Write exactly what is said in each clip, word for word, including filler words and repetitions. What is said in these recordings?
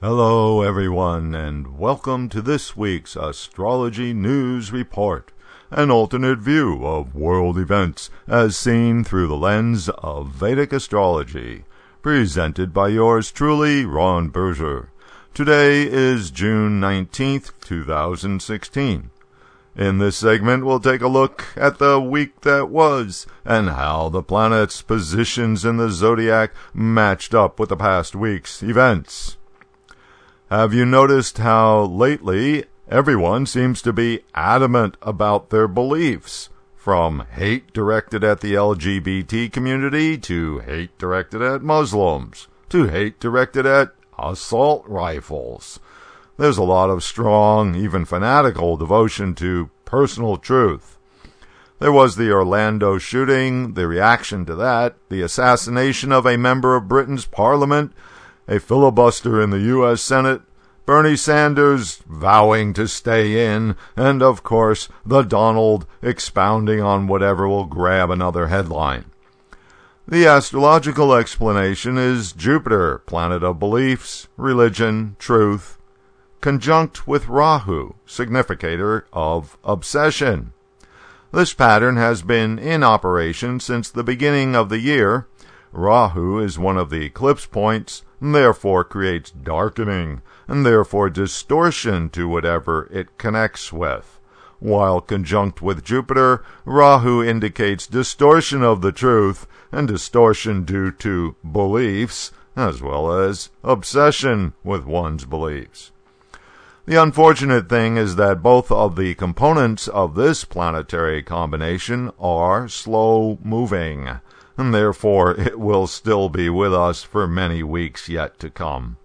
Hello, everyone, and welcome to this week's Astrology News Report, an alternate view of world events as seen through the lens of Vedic astrology, presented by yours truly, Ron Berger. Today is June nineteenth, two thousand sixteen. In this segment, we'll take a look at the week that was and how the planets' positions in the zodiac matched up with the past week's events. Have you noticed how lately everyone seems to be adamant about their beliefs? From hate directed at the L G B T community, to hate directed at Muslims, to hate directed at assault rifles. There's a lot of strong, even fanatical devotion to personal truth. There was the Orlando shooting, the reaction to that, the assassination of a member of Britain's parliament, a filibuster in the U S Senate, Bernie Sanders vowing to stay in, and of course, the Donald expounding on whatever will grab another headline. The astrological explanation is Jupiter, planet of beliefs, religion, truth, conjunct with Rahu, significator of obsession. This pattern has been in operation since the beginning of the year. Rahu is one of the eclipse points, and therefore creates darkening, and therefore distortion to whatever it connects with. While conjunct with Jupiter, Rahu indicates distortion of the truth, and distortion due to beliefs, as well as obsession with one's beliefs. The unfortunate thing is that both of the components of this planetary combination are slow-moving, and therefore it will still be with us for many weeks yet to come.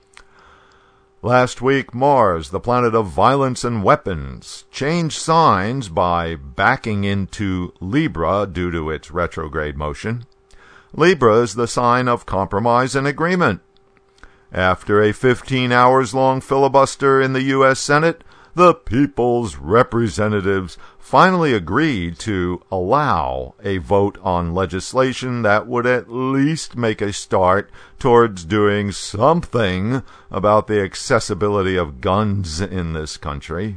Last week, Mars, the planet of violence and weapons, changed signs by backing into Libra due to its retrograde motion. Libra is the sign of compromise and agreement. After a fifteen hours long filibuster in the U S Senate, the people's representatives finally agreed to allow a vote on legislation that would at least make a start towards doing something about the accessibility of guns in this country.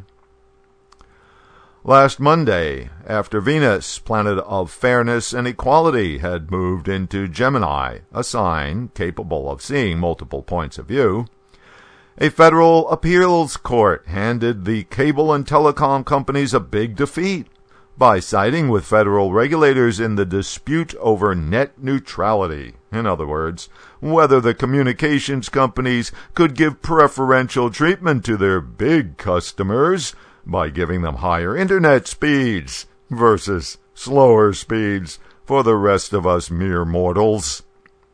Last Monday, after Venus, planet of fairness and equality, had moved into Gemini, a sign capable of seeing multiple points of view, a federal appeals court handed the cable and telecom companies a big defeat by siding with federal regulators in the dispute over net neutrality. In other words, whether the communications companies could give preferential treatment to their big customers by giving them higher internet speeds versus slower speeds for the rest of us mere mortals.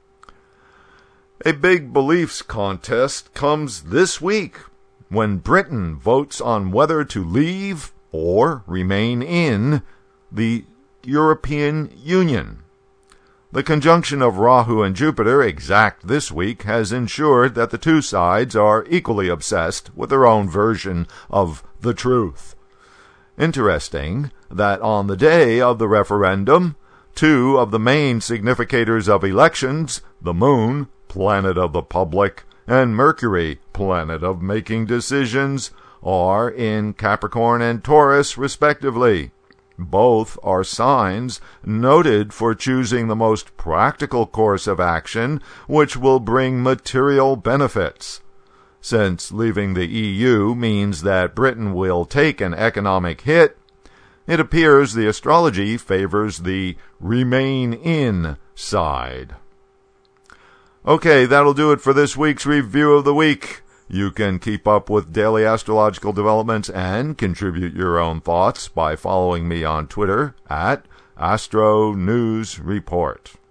A big beliefs contest comes this week when Britain votes on whether to leave or remain in the European Union. The conjunction of Rahu and Jupiter exact this week has ensured that the two sides are equally obsessed with their own version of the truth. Interesting that on the day of the referendum, two of the main significators of elections, the Moon, planet of the public, and Mercury, planet of making decisions, are in Capricorn and Taurus, respectively. Both are signs noted for choosing the most practical course of action, which will bring material benefits. Since leaving the E U means that Britain will take an economic hit, it appears the astrology favors the remain in side. Okay, that'll do it for this week's Review of the Week. You can keep up with daily astrological developments and contribute your own thoughts by following me on Twitter at Astro News Report.